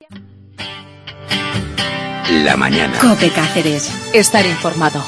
La mañana. COPE Cáceres. Estar informado.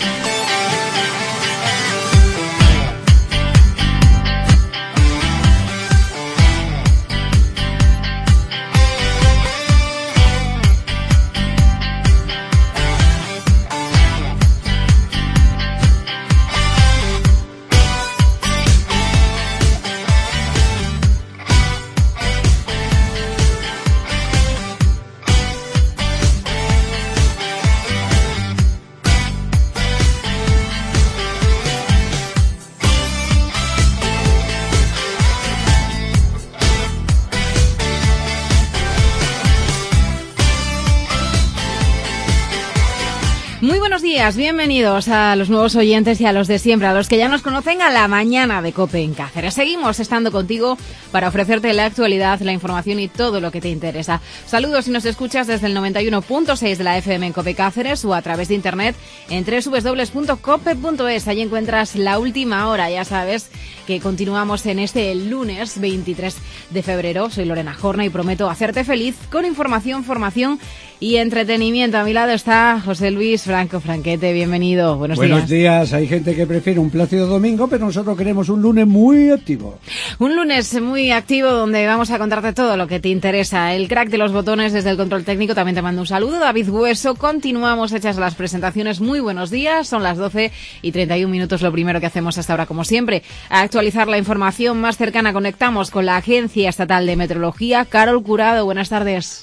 Muy buenos días, bienvenidos a los nuevos oyentes y a los de siempre, a los que ya nos conocen, a la mañana de COPE en Cáceres. Seguimos estando contigo para ofrecerte la actualidad, la información y todo lo que te interesa. Saludos si nos escuchas desde el 91.6 de la FM en COPE Cáceres o a través de internet en www.cope.es. Allí encuentras la última hora, ya sabes que continuamos en este lunes 23 de febrero. Soy Lorena Jorna y prometo hacerte feliz con información, formación y entretenimiento. A mi lado está José Luis Franco Franquete, bienvenido. Buenos días. Buenos días. Hay gente que prefiere un plácido domingo, pero nosotros queremos un lunes muy activo. Un lunes muy activo donde vamos a contarte todo lo que te interesa. El crack de los botones desde el control técnico también te mando un saludo. David Hueso, continuamos hechas las presentaciones. Muy buenos días, son las 12:31, lo primero que hacemos hasta ahora, como siempre, a actualizar la información más cercana. Conectamos con la Agencia Estatal de Meteorología. Carol Curado, buenas tardes.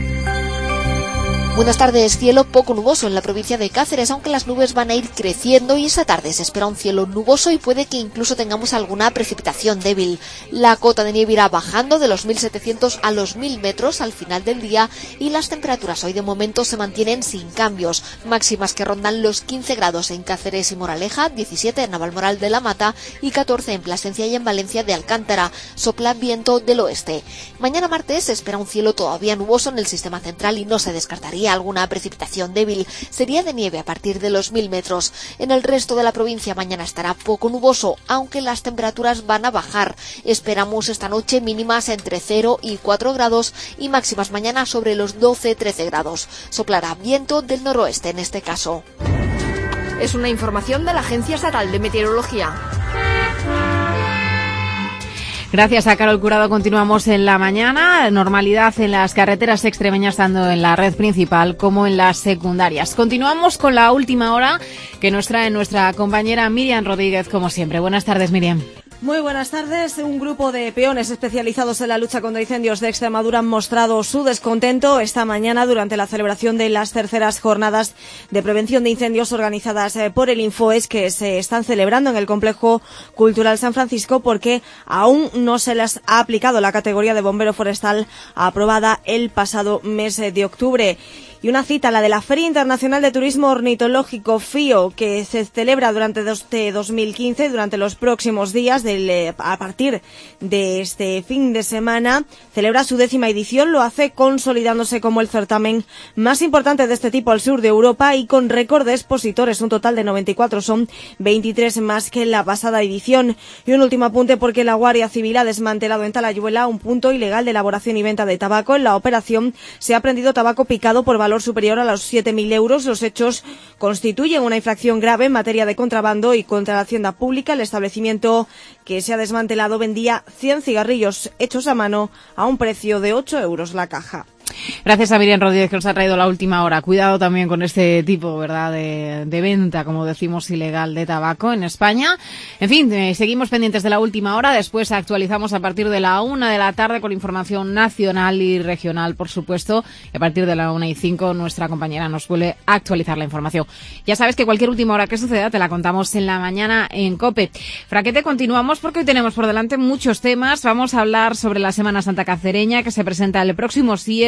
Buenas tardes. Cielo poco nuboso en la provincia de Cáceres, aunque las nubes van a ir creciendo y esta tarde se espera un cielo nuboso y puede que incluso tengamos alguna precipitación débil. La cota de nieve irá bajando de los 1.700 a los 1.000 metros al final del día y las temperaturas hoy de momento se mantienen sin cambios. Máximas que rondan los 15 grados en Cáceres y Moraleja, 17 en Navalmoral de la Mata y 14 en Plasencia y en Valencia de Alcántara. Sopla viento del oeste. Mañana martes se espera un cielo todavía nuboso en el sistema central y no se descartaría alguna precipitación débil. Sería de nieve a partir de los 1.000 metros. En el resto de la provincia mañana estará poco nuboso, aunque las temperaturas van a bajar. Esperamos esta noche mínimas entre 0 y 4 grados y máximas mañana sobre los 12-13 grados. Soplará viento del noroeste en este caso. Es una información de la Agencia Estatal de Meteorología. Gracias a Carol Curado continuamos en la mañana. Normalidad en las carreteras extremeñas, tanto en la red principal como en las secundarias. Continuamos con la última hora que nos trae nuestra compañera Miriam Rodríguez, como siempre. Buenas tardes, Miriam. Muy buenas tardes. Un grupo de peones especializados en la lucha contra incendios de Extremadura han mostrado su descontento esta mañana durante la celebración de las terceras jornadas de prevención de incendios organizadas por el Infoes, que se están celebrando en el Complejo Cultural San Francisco, porque aún no se les ha aplicado la categoría de bombero forestal aprobada el pasado mes de octubre. Y una cita, la de la Feria Internacional de Turismo Ornitológico FIO, que se celebra durante 2015, durante los próximos días, a partir de este fin de semana, celebra su 10ª edición, lo hace consolidándose como el certamen más importante de este tipo al sur de Europa y con récord de expositores, un total de 94, son 23 más que en la pasada edición. Y un último apunte, porque la Guardia Civil ha desmantelado en Talayuela un punto ilegal de elaboración y venta de tabaco. En la operación se ha prendido tabaco picado por valor superior a los 7.000 euros. Los hechos constituyen una infracción grave en materia de contrabando y contra la hacienda pública. El establecimiento que se ha desmantelado vendía 100 cigarrillos hechos a mano a un precio de 8 euros la caja. Gracias a Miriam Rodríguez, que nos ha traído la última hora. Cuidado también con este tipo, ¿verdad?, de venta, como decimos, ilegal de tabaco en España. En fin, seguimos pendientes de la última hora. Después actualizamos a partir de la 1 de la tarde con información nacional y regional, por supuesto. Y a partir de la 1:05 nuestra compañera nos suele actualizar la información. Ya sabes que cualquier última hora que suceda te la contamos en la mañana en COPE. Franquete, continuamos porque hoy tenemos por delante muchos temas. Vamos a hablar sobre la Semana Santa Cacereña, que se presenta el próximo 7 de marzo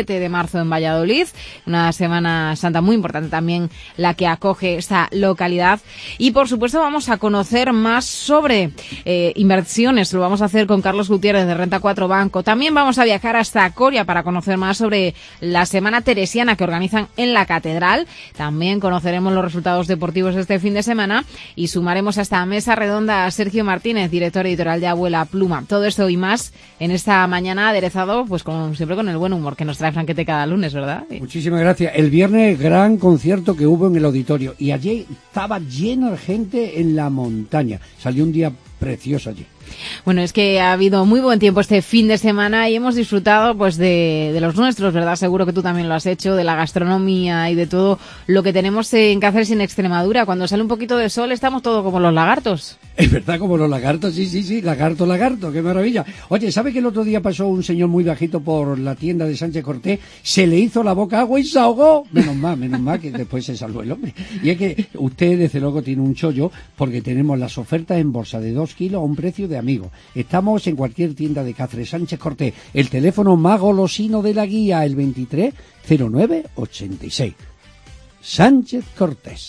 marzo en Valladolid. Una Semana Santa muy importante también la que acoge esta localidad. Y por supuesto vamos a conocer más sobre inversiones. Lo vamos a hacer con Carlos Gutiérrez de Renta 4 Banco. También vamos a viajar hasta Coria para conocer más sobre la Semana Teresiana que organizan en la Catedral. También conoceremos los resultados deportivos de este fin de semana y sumaremos a esta mesa redonda a Sergio Martínez, director editorial de Abuela Pluma. Todo esto y más en esta mañana aderezado, pues como siempre con el buen humor que nos trae Franquete cada lunes, ¿verdad? Muchísimas gracias. El viernes gran concierto que hubo en el auditorio y allí estaba lleno de gente en la montaña. Salió un día precioso allí. Bueno, es que ha habido muy buen tiempo este fin de semana y hemos disfrutado pues de los nuestros, ¿verdad? Seguro que tú también lo has hecho, de la gastronomía y de todo lo que tenemos en Cáceres y en Extremadura. Cuando sale un poquito de sol estamos todos como los lagartos. Es verdad, como los lagartos, sí, lagarto, qué maravilla. Oye, ¿sabe que el otro día pasó un señor muy bajito por la tienda de Sánchez Cortés, se le hizo la boca agua y se ahogó? Menos mal que después se salvó el hombre. Y es que usted, desde luego, tiene un chollo porque tenemos las ofertas en bolsa de 2 kilos a un precio de amigo. Estamos en cualquier tienda de Cáceres, Sánchez Cortés. El teléfono más golosino de la guía, el 230986. Sánchez Cortés.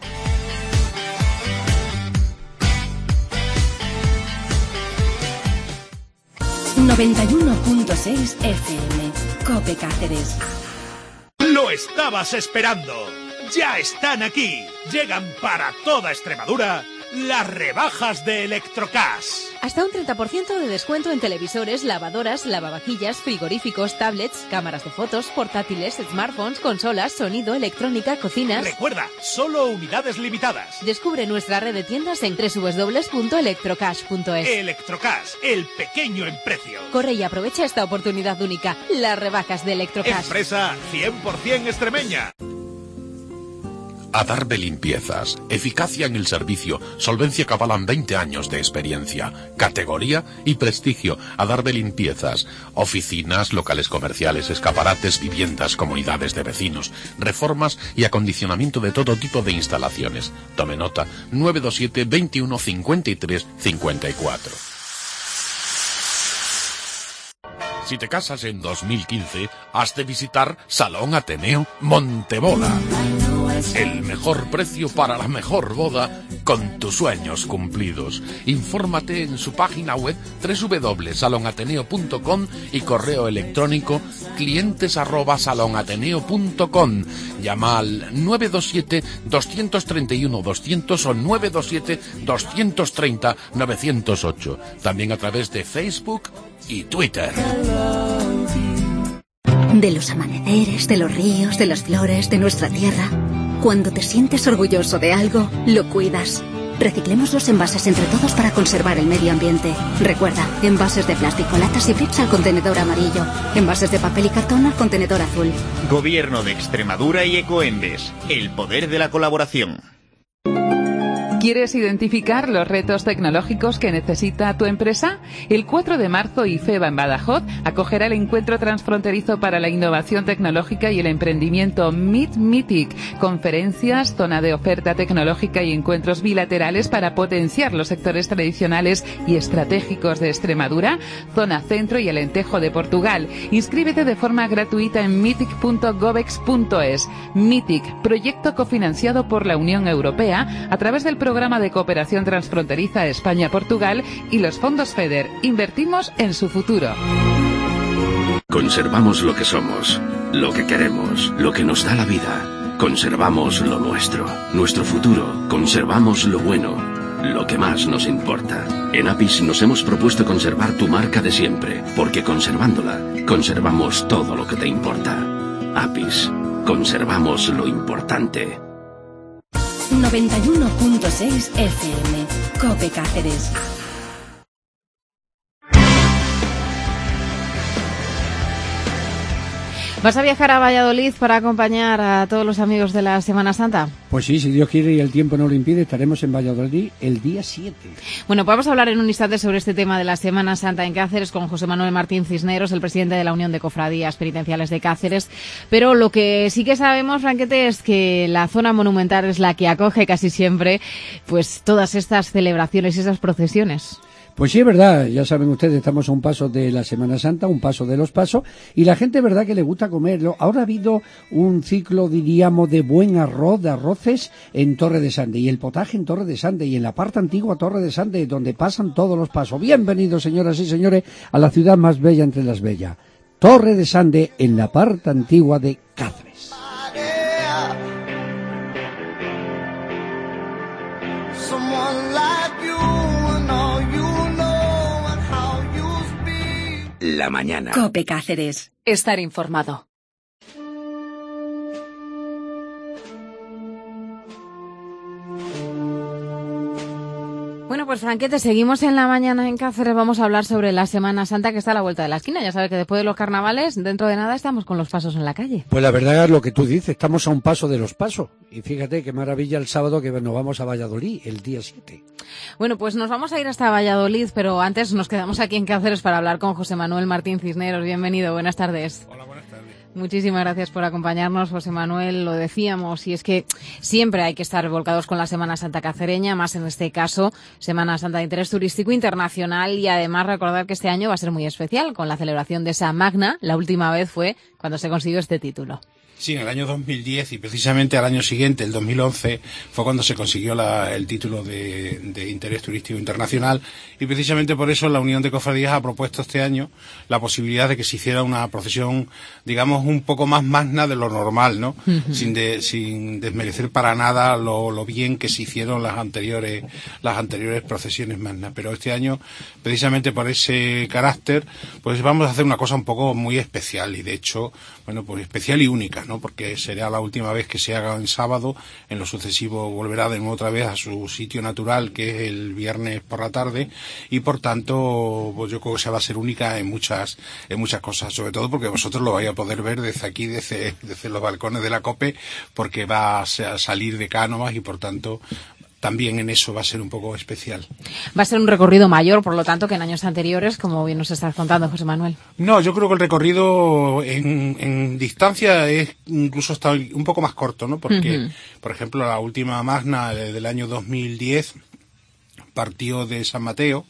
...91.6 FM... COPE Cáceres. Lo estabas esperando. Ya están aquí. Llegan para toda Extremadura las rebajas de Electrocash. Hasta un 30% de descuento en televisores, lavadoras, lavavajillas, frigoríficos, tablets, cámaras de fotos, portátiles, smartphones, consolas, sonido, electrónica, cocinas. Recuerda, solo unidades limitadas. Descubre nuestra red de tiendas en www.electrocash.es. Electrocash, el pequeño en precio. Corre y aprovecha esta oportunidad única. Las rebajas de Electrocash. Empresa 100% extremeña. Adarve Limpiezas. Eficacia en el servicio. Solvencia que avalan 20 años de experiencia. Categoría y prestigio. Adarve Limpiezas. Oficinas, locales comerciales, escaparates, viviendas, comunidades de vecinos, reformas y acondicionamiento de todo tipo de instalaciones. Tome nota. 927 21 53 54. Si te casas en 2015, has de visitar Salón Ateneo Monteboda. El mejor precio para la mejor boda con tus sueños cumplidos. Infórmate en su página web www.salonateneo.com y correo electrónico clientes@salonateneo.com. Llama al 927 231 200 o 927 230 908. También a través de Facebook y Twitter. De los amaneceres, de los ríos, de las flores, de nuestra tierra. Cuando te sientes orgulloso de algo, lo cuidas. Reciclemos los envases entre todos para conservar el medio ambiente. Recuerda, envases de plástico, latas y brips al contenedor amarillo. Envases de papel y cartón al contenedor azul. Gobierno de Extremadura y Ecoembes. El poder de la colaboración. ¿Quieres identificar los retos tecnológicos que necesita tu empresa? El 4 de marzo IFEBA en Badajoz acogerá el encuentro transfronterizo para la innovación tecnológica y el emprendimiento MITIC, conferencias, zona de oferta tecnológica y encuentros bilaterales para potenciar los sectores tradicionales y estratégicos de Extremadura, zona centro y Alentejo de Portugal. Inscríbete de forma gratuita en mitic.gobex.es. MITIC, proyecto cofinanciado por la Unión Europea a través del Programa de Cooperación Transfronteriza España-Portugal y los fondos FEDER. Invertimos en su futuro. Conservamos lo que somos, lo que queremos, lo que nos da la vida. Conservamos lo nuestro, nuestro futuro. Conservamos lo bueno, lo que más nos importa. En Apis nos hemos propuesto conservar tu marca de siempre, porque conservándola, conservamos todo lo que te importa. Apis, conservamos lo importante. 91.6 FM, COPE Cáceres. ¿Vas a viajar a Valladolid para acompañar a todos los amigos de la Semana Santa? Pues sí, si Dios quiere y el tiempo no lo impide, estaremos en Valladolid el día 7. Bueno, vamos a hablar en un instante sobre este tema de la Semana Santa en Cáceres con José Manuel Martín Cisneros, el presidente de la Unión de Cofradías Penitenciales de Cáceres. Pero lo que sí que sabemos, Franquete, es que la zona monumental es la que acoge casi siempre pues todas estas celebraciones y esas procesiones. Pues sí, es verdad, ya saben ustedes, estamos a un paso de la Semana Santa, un paso de los pasos, y la gente, verdad, que le gusta comerlo. Ahora ha habido un ciclo, diríamos, de buen arroz, de arroces en Torre de Sande, y el potaje en Torre de Sande, y en la parte antigua Torre de Sande, donde pasan todos los pasos. Bienvenidos, señoras y señores, a la ciudad más bella entre las bellas. Torre de Sande, en la parte antigua de Cáceres. La mañana. COPE Cáceres. Estar informado. Bueno, pues Franquete, seguimos en la mañana en Cáceres. Vamos a hablar sobre la Semana Santa que está a la vuelta de la esquina. Ya sabes que después de los carnavales, dentro de nada estamos con los pasos en la calle. Pues la verdad es lo que tú dices, estamos a un paso de los pasos. Y fíjate qué maravilla el sábado que nos vamos a Valladolid, el día 7. Bueno, pues nos vamos a ir hasta Valladolid, pero antes nos quedamos aquí en Cáceres para hablar con José Manuel Martín Cisneros. Bienvenido, buenas tardes. Hola, buenas tardes. Muchísimas gracias por acompañarnos, José Manuel. Lo decíamos, y es que siempre hay que estar volcados con la Semana Santa cacereña, más en este caso, Semana Santa de interés turístico internacional, y además recordar que este año va a ser muy especial con la celebración de esa magna. La última vez fue cuando se consiguió este título. Sí, en el año 2010 y precisamente al año siguiente, el 2011, fue cuando se consiguió el título de interés turístico internacional, y precisamente por eso la Unión de Cofradías ha propuesto este año la posibilidad de que se hiciera una procesión, digamos, un poco más magna de lo normal, ¿no? Uh-huh. Sin desmerecer para nada lo bien que se hicieron las anteriores procesiones magnas. Pero este año, precisamente por ese carácter, pues vamos a hacer una cosa un poco muy especial, y de hecho, bueno, pues especial y única, ¿no? Porque será la última vez que se haga en sábado. En lo sucesivo volverá de nuevo otra vez a su sitio natural, que es el viernes por la tarde, y por tanto, pues yo creo que se va a ser única en muchas cosas, sobre todo porque vosotros lo vais a poder ver desde aquí, desde los balcones de la COPE, porque va a salir de Cánovas, y por tanto también en eso va a ser un poco especial. Va a ser un recorrido mayor, por lo tanto, que en años anteriores, como bien nos estás contando, José Manuel. No, yo creo que el recorrido en distancia es incluso hasta un poco más corto, ¿no? Porque, uh-huh, por ejemplo, la última magna del año 2010 partió de San Mateo,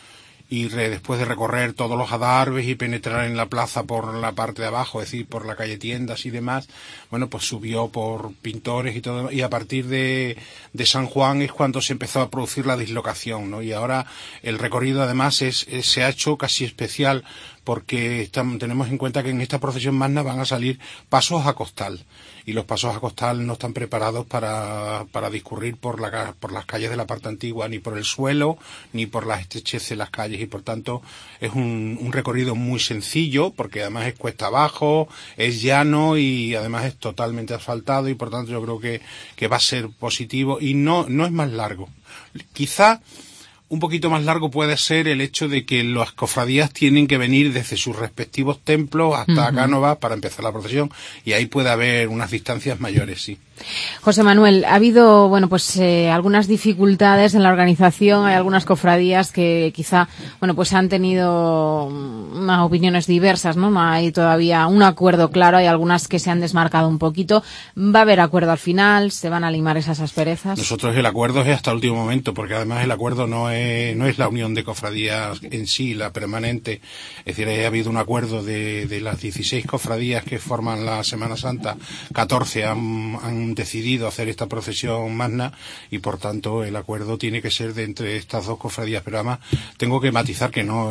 y después de recorrer todos los adarves y penetrar en la plaza por la parte de abajo, es decir, por la calle Tiendas y demás, bueno, pues subió por Pintores y todo, y a partir de San Juan es cuando se empezó a producir la dislocación, ¿no? Y ahora el recorrido además se ha hecho casi especial, porque tenemos en cuenta que en esta procesión magna van a salir pasos a costal, y los pasos a costal no están preparados para discurrir por las calles de la parte antigua, ni por el suelo, ni por las estrecheces de las calles, y por tanto es un recorrido muy sencillo, porque además es cuesta abajo, es llano, y además es totalmente asfaltado, y por tanto yo creo que va a ser positivo, y no es más largo. Quizá un poquito más largo puede ser el hecho de que las cofradías tienen que venir desde sus respectivos templos hasta uh-huh, Cánovas para empezar la procesión, y ahí puede haber unas distancias mayores, sí. José Manuel, ha habido, bueno, pues algunas dificultades en la organización. Hay algunas cofradías que quizá, bueno, pues han tenido unas opiniones diversas, ¿no? No hay todavía un acuerdo claro. Hay algunas que se han desmarcado un poquito. ¿Va a haber acuerdo al final? ¿Se van a limar esas asperezas? Nosotros el acuerdo es hasta el último momento, porque además el acuerdo no es la unión de cofradías en sí, la permanente. Es decir, ha habido un acuerdo de las 16 cofradías que forman la Semana Santa, 14 han decidido hacer esta procesión magna, y por tanto el acuerdo tiene que ser de entre estas dos cofradías. Pero además tengo que matizar que no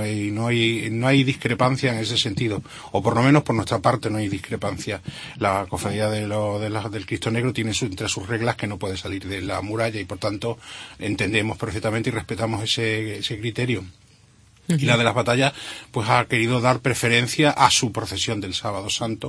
hay discrepancia en ese sentido, o por lo menos por nuestra parte no hay discrepancia. La cofradía del Cristo Negro tiene entre sus reglas que no puede salir de la muralla, y por tanto entendemos perfectamente y respetamos ese criterio. Uh-huh. Y la de las batallas pues ha querido dar preferencia a su procesión del Sábado Santo,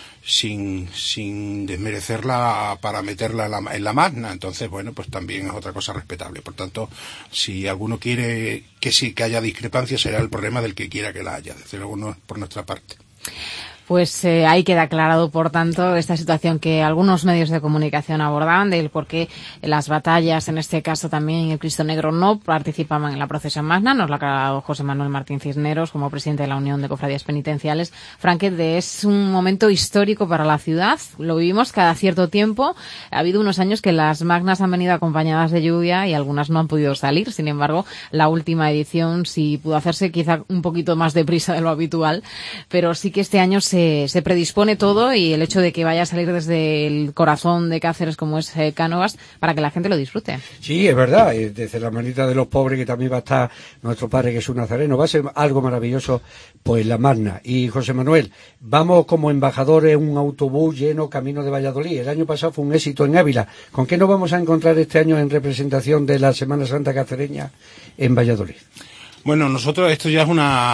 sin desmerecerla para meterla en la magna. Entonces, bueno, pues también es otra cosa respetable. Por tanto, si alguno quiere que haya discrepancia, será el problema del que quiera que la haya, desde luego no por nuestra parte. Pues ahí queda aclarado, por tanto, esta situación que algunos medios de comunicación abordaban del por qué las batallas, en este caso también el Cristo Negro, no participaban en la procesión magna. Nos lo ha aclarado José Manuel Martín Cisneros, como presidente de la Unión de Cofradías Penitenciales. Franquet, es un momento histórico para la ciudad. Lo vivimos cada cierto tiempo. Ha habido unos años que las magnas han venido acompañadas de lluvia y algunas no han podido salir. Sin embargo, la última edición sí pudo hacerse quizá un poquito más deprisa de lo habitual, pero sí que este año se predispone todo, y el hecho de que vaya a salir desde el corazón de Cáceres, como es Cánovas, para que la gente lo disfrute. Sí, es verdad, desde la manita de los pobres, que también va a estar nuestro Padre Jesús Nazareno, va a ser algo maravilloso, pues la magna. Y José Manuel, vamos como embajadores en un autobús lleno camino de Valladolid. El año pasado fue un éxito en Ávila. ¿Con qué nos vamos a encontrar este año en representación de la Semana Santa cacereña en Valladolid? Bueno, nosotros esto ya es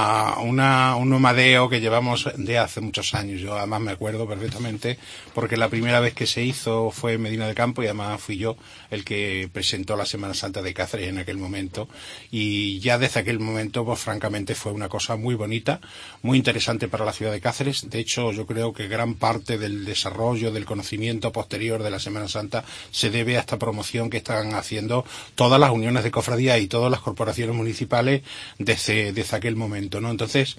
un nomadeo que llevamos de hace muchos años. Yo además me acuerdo perfectamente porque la primera vez que se hizo fue en Medina del Campo, y además fui yo el que presentó la Semana Santa de Cáceres en aquel momento, y ya desde aquel momento pues francamente fue una cosa muy bonita, muy interesante para la ciudad de Cáceres. De hecho, yo creo que gran parte del desarrollo, del conocimiento posterior de la Semana Santa se debe a esta promoción que están haciendo todas las uniones de cofradía y todas las corporaciones municipales desde aquel momento, ¿no? Entonces,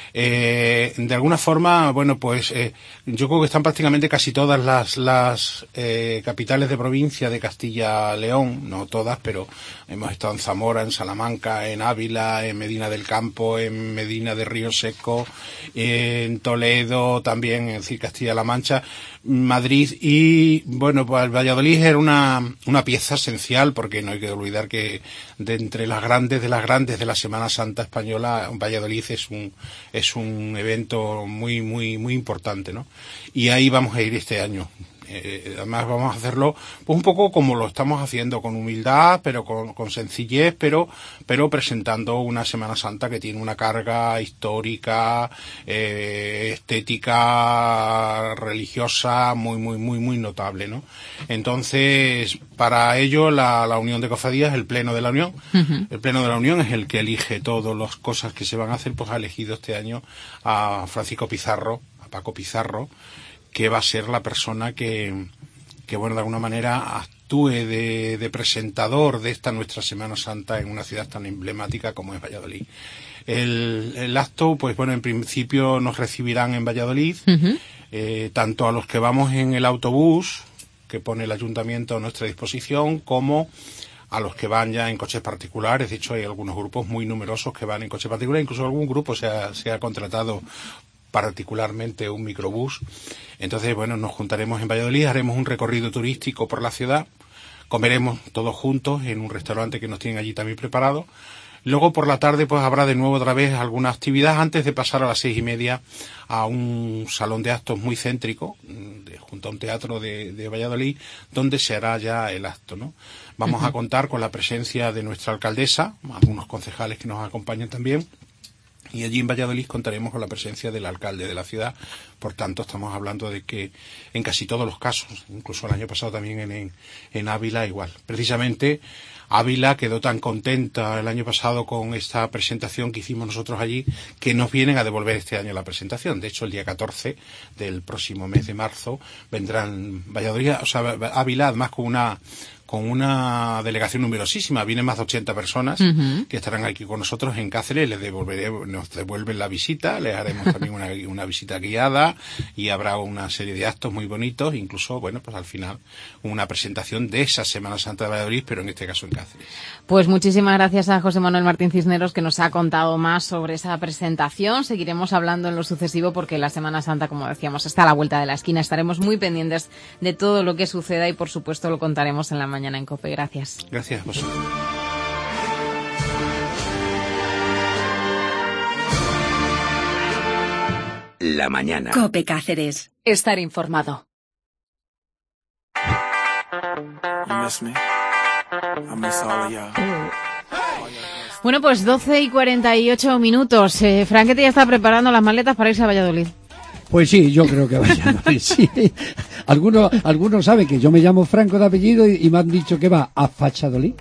de alguna forma, bueno, pues yo creo que están prácticamente casi todas las capitales de provincia de Castilla-León, no todas, pero hemos estado en Zamora, en Salamanca, en Ávila, en Medina del Campo, en Medina de Río Seco, en Toledo, también, es decir, Castilla-La Mancha, Madrid, y bueno, pues Valladolid era una pieza esencial, porque no hay que olvidar que de entre las grandes de la Semana Santa española, Valladolid es un evento muy muy muy importante, ¿no? Y ahí vamos a ir este año. Además vamos a hacerlo pues un poco como lo estamos haciendo, con humildad, pero con sencillez, pero presentando una Semana Santa que tiene una carga histórica, estética, religiosa muy muy muy muy notable, ¿no? Entonces, para ello la Unión de Cofradías, el Pleno de la Unión, el Pleno de la Unión es el que elige todas las cosas que se van a hacer. Pues ha elegido este año a Francisco Pizarro, a Paco Pizarro, que va a ser la persona que bueno, de alguna manera actúe de presentador de esta nuestra Semana Santa en una ciudad tan emblemática como es Valladolid. El acto, pues bueno, en principio nos recibirán en Valladolid, tanto a los que vamos en el autobús que pone el ayuntamiento a nuestra disposición, como a los que van ya en coches particulares. De hecho, hay algunos grupos muy numerosos que van en coches particulares, incluso algún grupo se ha contratado particularmente un microbús. Entonces, bueno, nos juntaremos en Valladolid, haremos un recorrido turístico por la ciudad, comeremos todos juntos en un restaurante que nos tienen allí también preparado. Luego por la tarde pues habrá de nuevo otra vez alguna actividad antes de pasar a las 6:30 a un salón de actos muy céntrico, junto a un teatro de Valladolid, donde se hará ya el acto, ¿no? Vamos a contar con la presencia de nuestra alcaldesa, algunos concejales que nos acompañan también. Y allí en Valladolid contaremos con la presencia del alcalde de la ciudad. Por tanto, estamos hablando de que en casi todos los casos, incluso el año pasado también en Ávila igual. Precisamente Ávila quedó tan contenta el año pasado con esta presentación que hicimos nosotros allí, que nos vienen a devolver este año la presentación. De hecho, el día 14 del próximo mes de marzo vendrán Valladolid, o sea, Ávila, además con una delegación numerosísima. Vienen más de 80 personas que estarán aquí con nosotros en Cáceres. Nos devuelven la visita, les haremos también una visita guiada, y habrá una serie de actos muy bonitos, incluso, bueno, pues al final una presentación de esa Semana Santa de Valladolid, pero en este caso en Cáceres. Pues muchísimas gracias a José Manuel Martín Cisneros, que nos ha contado más sobre esa presentación. Seguiremos hablando en lo sucesivo, porque la Semana Santa, como decíamos, está a la vuelta de la esquina. Estaremos muy pendientes de todo lo que suceda y, por supuesto, lo contaremos en la mañana en COPE. Gracias. Gracias a vosotros. La mañana. COPE Cáceres. Estar informado. Bueno, pues 12:48 minutos. Franquete ya está preparando las maletas para irse a Valladolid. Pues sí, yo creo que Valladolid, sí. Algunos saben que yo me llamo Franco de apellido y me han dicho que va a Fachadolid.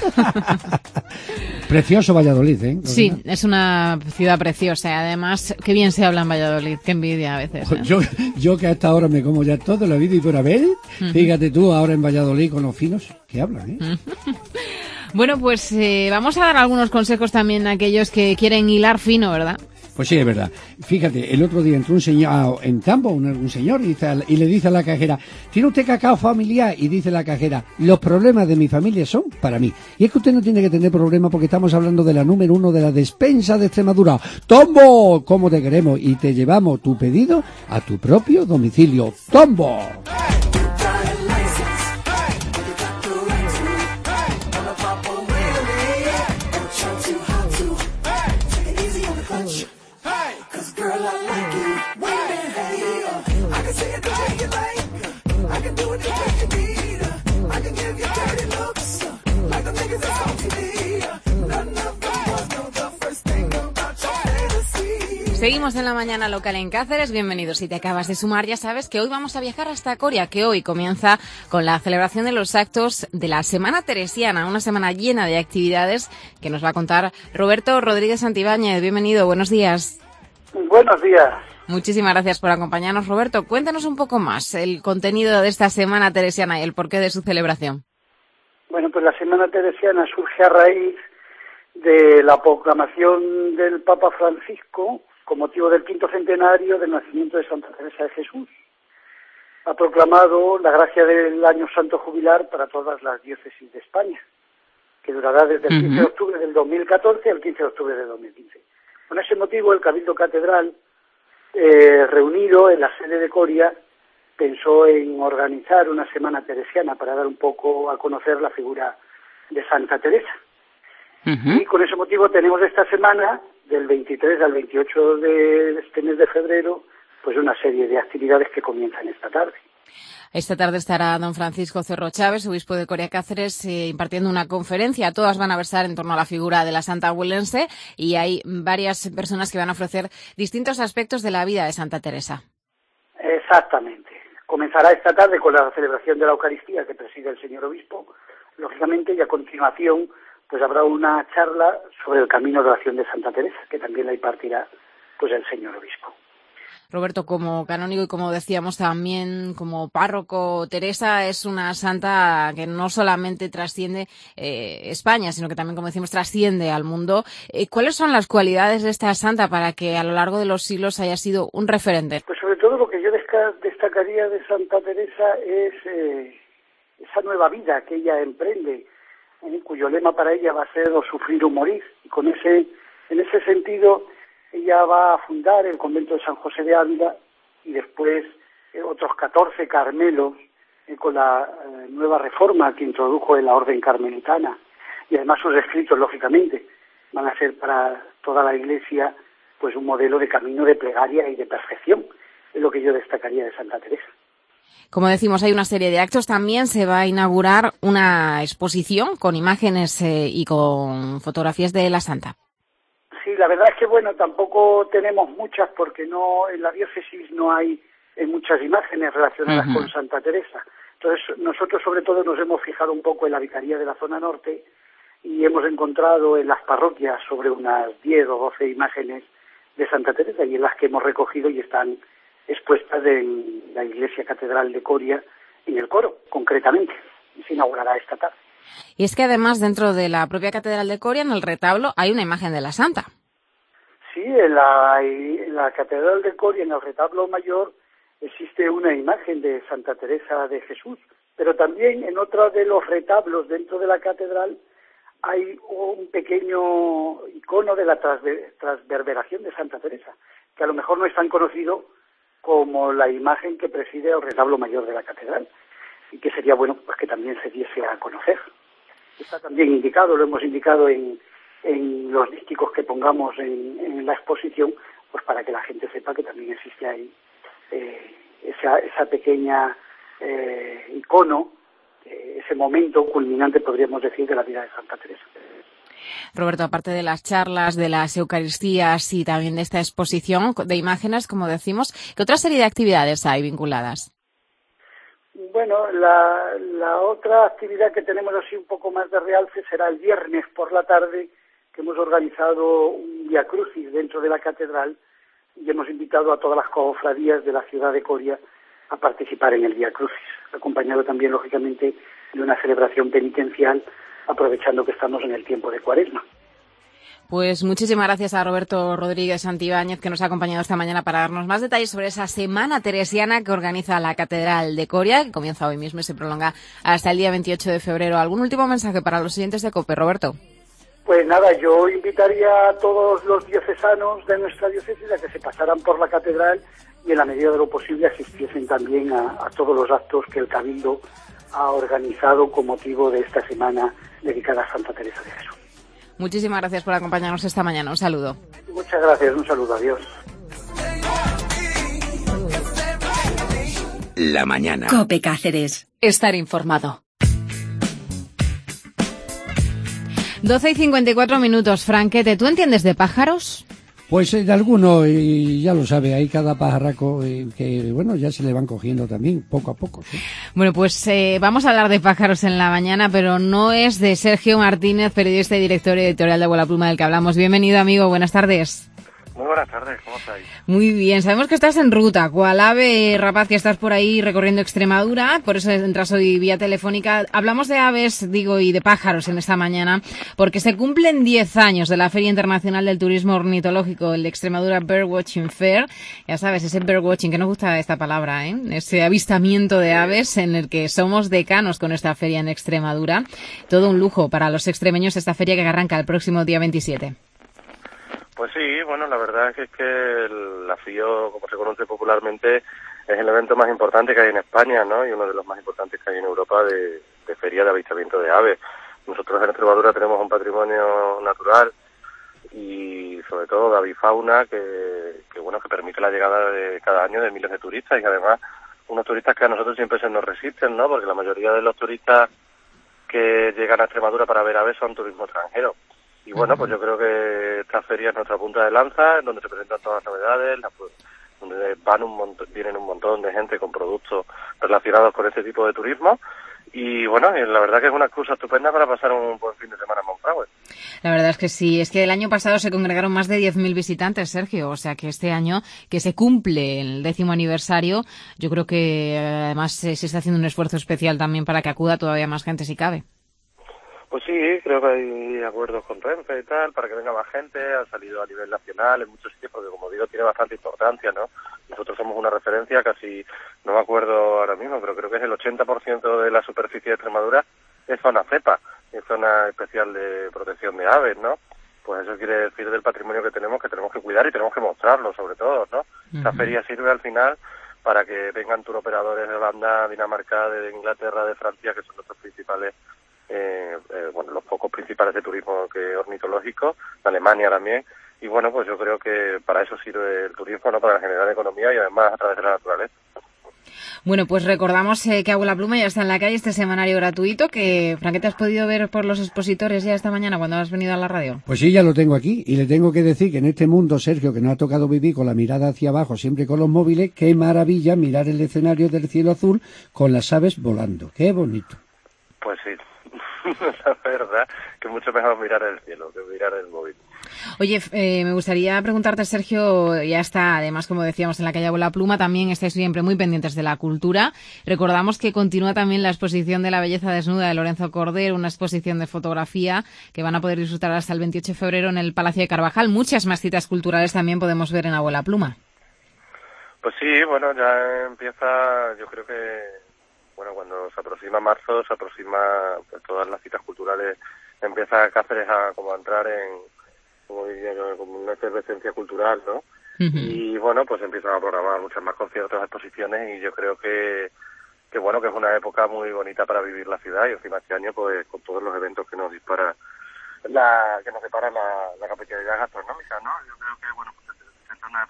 Precioso Valladolid, ¿eh? Sí, es una ciudad preciosa y además, qué bien se habla en Valladolid, qué envidia a veces. ¿Eh? Yo que hasta ahora me como ya todo la vida y por haber, fíjate tú ahora en Valladolid con los finos que hablan, ¿eh? Bueno, pues vamos a dar algunos consejos también a aquellos que quieren hilar fino, ¿verdad? Pues sí, es verdad. Fíjate, el otro día entró un señor en Tambo, un señor, y le dice a la cajera, ¿tiene usted cacao familiar? Y dice la cajera, los problemas de mi familia son para mí. Y es que usted no tiene que tener problemas porque estamos hablando de la número 1 de la despensa de Extremadura. ¡Tombo! ¿Cómo te queremos? Y te llevamos tu pedido a tu propio domicilio. ¡Tombo! Seguimos en la mañana local en Cáceres. Bienvenidos. Si te acabas de sumar, ya sabes que hoy vamos a viajar hasta Coria, que hoy comienza con la celebración de los actos de la Semana Teresiana, una semana llena de actividades que nos va a contar Roberto Rodríguez Santibáñez. Bienvenido, buenos días. Buenos días. Muchísimas gracias por acompañarnos, Roberto. Cuéntanos un poco más el contenido de esta Semana Teresiana y el porqué de su celebración. Bueno, pues la Semana Teresiana surge a raíz de la proclamación del Papa Francisco con motivo del 5º centenario del nacimiento de Santa Teresa de Jesús. Ha proclamado la gracia del Año Santo Jubilar para todas las diócesis de España, que durará desde el 15 de octubre del 2014 al 15 de octubre del 2015. Con ese motivo, el Cabildo Catedral, reunido en la sede de Coria, pensó en organizar una semana teresiana para dar un poco a conocer la figura de Santa Teresa. Y con ese motivo tenemos esta semana, del 23 al 28 de este mes de febrero, pues una serie de actividades que comienzan esta tarde. Esta tarde estará don Francisco Cerro Chávez, obispo de Coria Cáceres, impartiendo una conferencia. Todas van a versar en torno a la figura de la Santa Abuelense y hay varias personas que van a ofrecer distintos aspectos de la vida de Santa Teresa. Exactamente. Comenzará esta tarde con la celebración de la Eucaristía que preside el señor obispo, lógicamente, y a continuación pues habrá una charla sobre el camino de oración de Santa Teresa, que también la impartirá pues el señor obispo. Roberto, como canónigo y como decíamos también como párroco, Teresa es una santa que no solamente trasciende España, sino que también, como decimos, trasciende al mundo. ¿Cuáles son las cualidades de esta santa para que a lo largo de los siglos haya sido un referente? Pues sobre todo lo que yo destacaría de Santa Teresa es esa nueva vida que ella emprende, cuyo lema para ella va a ser o sufrir o morir. Y en ese sentido, ella va a fundar el convento de San José de Ávila y después otros 14 carmelos con la nueva reforma que introdujo en la orden carmelitana. Y además sus escritos, lógicamente, van a ser para toda la Iglesia pues un modelo de camino de plegaria y de perfección. Es lo que yo destacaría de Santa Teresa. Como decimos, hay una serie de actos. También se va a inaugurar una exposición con imágenes y con fotografías de la santa. Sí, la verdad es que, bueno, tampoco tenemos muchas porque no en la diócesis no hay muchas imágenes relacionadas con Santa Teresa. Entonces, nosotros sobre todo nos hemos fijado un poco en la vicaría de la zona norte y hemos encontrado en las parroquias sobre unas 10 o 12 imágenes de Santa Teresa y en las que hemos recogido y están expuestas en la Iglesia Catedral de Coria, en el coro, concretamente, y se inaugurará esta tarde. Y es que además dentro de la propia Catedral de Coria, en el retablo, hay una imagen de la Santa. Sí, en la Catedral de Coria, en el retablo mayor, existe una imagen de Santa Teresa de Jesús, pero también en otro de los retablos dentro de la catedral hay un pequeño icono de la transverberación de Santa Teresa, que a lo mejor no es tan conocido como la imagen que preside el retablo mayor de la catedral, y que sería bueno pues que también se diese a conocer. Está también indicado, lo hemos indicado en los dísticos que pongamos en la exposición, pues para que la gente sepa que también existe ahí esa pequeña icono, ese momento culminante, podríamos decir, de la vida de Santa Teresa. Roberto, aparte de las charlas, de las Eucaristías y también de esta exposición de imágenes, como decimos, ¿qué otra serie de actividades hay vinculadas? Bueno, la otra actividad que tenemos así un poco más de realce será el viernes por la tarde, que hemos organizado un Vía Crucis dentro de la catedral y hemos invitado a todas las cofradías de la ciudad de Coria a participar en el Vía Crucis, acompañado también, lógicamente, de una celebración penitencial, aprovechando que estamos en el tiempo de Cuaresma. Pues muchísimas gracias a Roberto Rodríguez Santibáñez, que nos ha acompañado esta mañana para darnos más detalles sobre esa Semana Teresiana que organiza la Catedral de Coria, que comienza hoy mismo y se prolonga hasta el día 28 de febrero. ¿Algún último mensaje para los oyentes de COPE, Roberto? Pues nada, yo invitaría a todos los diocesanos de nuestra diócesis a que se pasaran por la catedral y en la medida de lo posible asistiesen también a todos los actos que el Cabildo ha organizado con motivo de esta semana dedicada a Santa Teresa de Jesús. Muchísimas gracias por acompañarnos esta mañana. Un saludo. Muchas gracias. Un saludo. Adiós. La mañana. COPE Cáceres. Estar informado. 12:54. Franquete, ¿tú entiendes de pájaros? Pues de alguno, y ya lo sabe, hay cada pajarraco que, bueno, ya se le van cogiendo también, poco a poco. ¿Sí? Bueno, pues vamos a hablar de pájaros en la mañana, pero no es de Sergio Martínez, periodista y director editorial de Abuela Pluma, del que hablamos. Bienvenido, amigo, buenas tardes. Muy buenas tardes, ¿cómo estáis? Muy bien, sabemos que estás en ruta, cual ave rapaz que estás por ahí recorriendo Extremadura, por eso entras hoy vía telefónica. Hablamos de aves, digo, y de pájaros en esta mañana, porque se cumplen 10 años de la Feria Internacional del Turismo Ornitológico, el Extremadura Birdwatching Fair. Ya sabes, ese birdwatching, que nos gusta esta palabra, ese avistamiento de aves en el que somos decanos con esta feria en Extremadura. Todo un lujo para los extremeños esta feria que arranca el próximo día 27. Pues sí, bueno, la verdad es que la FIO, como se conoce popularmente, es el evento más importante que hay en España, ¿no? Y uno de los más importantes que hay en Europa de feria de avistamiento de aves. Nosotros en Extremadura tenemos un patrimonio natural y sobre todo de avifauna que permite la llegada de cada año de miles de turistas y además unos turistas que a nosotros siempre se nos resisten, ¿no? Porque la mayoría de los turistas que llegan a Extremadura para ver aves son turismo extranjero. Y bueno, pues yo creo que esta feria es nuestra punta de lanza, en donde se presentan todas las novedades, donde vienen un montón de gente con productos relacionados con este tipo de turismo. Y bueno, la verdad que es una excusa estupenda para pasar un buen fin de semana en Monfragüe. La verdad es que sí, es que el año pasado se congregaron más de 10.000 visitantes, Sergio, o sea que este año que se cumple el 10º aniversario, yo creo que además se está haciendo un esfuerzo especial también para que acuda todavía más gente si cabe. Pues sí, creo que hay acuerdos con Renfe y tal, para que venga más gente, ha salido a nivel nacional en muchos sitios, porque como digo, tiene bastante importancia, ¿no? Nosotros somos una referencia, casi, no me acuerdo ahora mismo, pero creo que es el 80% de la superficie de Extremadura es zona cepa, es zona especial de protección de aves, ¿no? Pues eso quiere decir del patrimonio que tenemos que cuidar y tenemos que mostrarlo, sobre todo, ¿no? Esta feria sirve al final para que vengan turoperadores de Holanda, Dinamarca, de Inglaterra, de Francia, que son nuestros principales los focos principales de turismo ornitológico, de Alemania también, y bueno, pues yo creo que para eso sirve el turismo, ¿no? Para generar economía y además a través de la naturaleza. Bueno, pues recordamos que Abuela Pluma ya está en la calle, este semanario gratuito, que, Frank, ¿te has podido ver por los expositores ya esta mañana cuando has venido a la radio? Pues sí, ya lo tengo aquí, y le tengo que decir que en este mundo, Sergio, que nos ha tocado vivir con la mirada hacia abajo, siempre con los móviles, qué maravilla mirar el escenario del cielo azul con las aves volando, qué bonito. Pues sí. La verdad que mucho mejor mirar el cielo que mirar el móvil. Oye, me gustaría preguntarte, Sergio, ya está, además, como decíamos, en la calle Abuela Pluma, también estáis siempre muy pendientes de la cultura. Recordamos que continúa también la exposición de la belleza desnuda de Lorenzo Corder, una exposición de fotografía que van a poder disfrutar hasta el 28 de febrero en el Palacio de Carvajal. Muchas más citas culturales también podemos ver en Abuela Pluma. Pues sí, bueno, ya empieza, yo creo que cuando se aproxima marzo, se aproxima pues, todas las citas culturales, empieza Cáceres a entrar en, como diría yo, como una efervescencia cultural, ¿no? Y bueno, pues empiezan a programar muchas más conciertos, exposiciones, y yo creo que es una época muy bonita para vivir la ciudad, y encima este año pues con todos los eventos que nos depara la capitalidad gastronómica, ¿no? Yo creo que pues es una época interesante.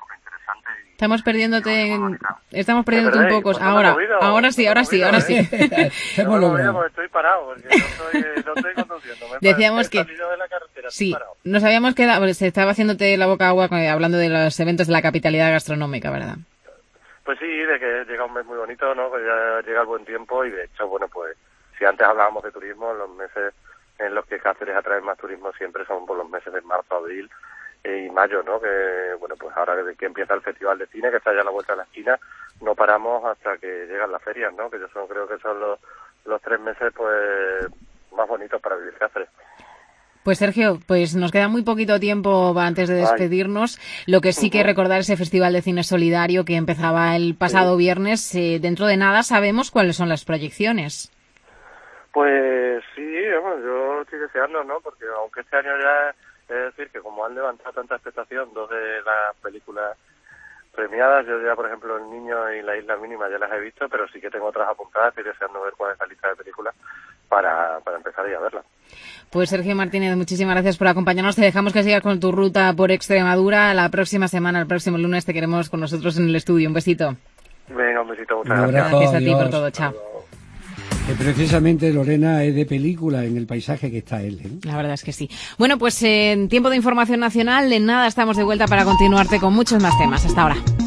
interesante. Estamos perdiéndote un poco. Pues ahora sí. Hemos logrado. Pues estoy parado, porque no estoy conduciendo. Decíamos que de la carretera, sí, nos habíamos quedado, se estaba haciéndote la boca agua hablando de los eventos de la capitalidad gastronómica, ¿verdad? Pues sí, de que llega un mes muy bonito, ¿no? Pues ya llega el buen tiempo y de hecho, bueno, pues si antes hablábamos de turismo, los meses en los que Cáceres atrae más turismo siempre son por los meses de marzo, abril y mayo, ¿no? Que, bueno, pues ahora que empieza el Festival de Cine, que está ya a la vuelta de la esquina, no paramos hasta que llegan las ferias, ¿no? Que yo creo que son los 3 meses, pues, más bonitos para vivir Cáceres. Pues Sergio, pues nos queda muy poquito tiempo antes de despedirnos. Lo que sí que recordar ese Festival de Cine Solidario que empezaba el pasado viernes. Dentro de nada sabemos cuáles son las proyecciones. Pues sí, bueno, yo estoy deseando, ¿no? Porque aunque este año ya, es decir, que como han levantado tanta expectación 2 de las películas premiadas, yo ya, por ejemplo, El Niño y La Isla Mínima ya las he visto, pero sí que tengo otras apuntadas, estoy deseando ver cuál es la lista de películas para empezar a verlas. Pues Sergio Martínez, muchísimas gracias por acompañarnos. Te dejamos que sigas con tu ruta por Extremadura. La próxima semana, el próximo lunes, te queremos con nosotros en el estudio. Un besito. Venga, un besito, muchas gracias. Gracias a ti por todo, chao. Precisamente, Lorena, es de película en el paisaje que está él, ¿eh? La verdad es que sí. Bueno, pues en tiempo de información nacional, en nada estamos de vuelta para continuarte con muchos más temas. Hasta ahora.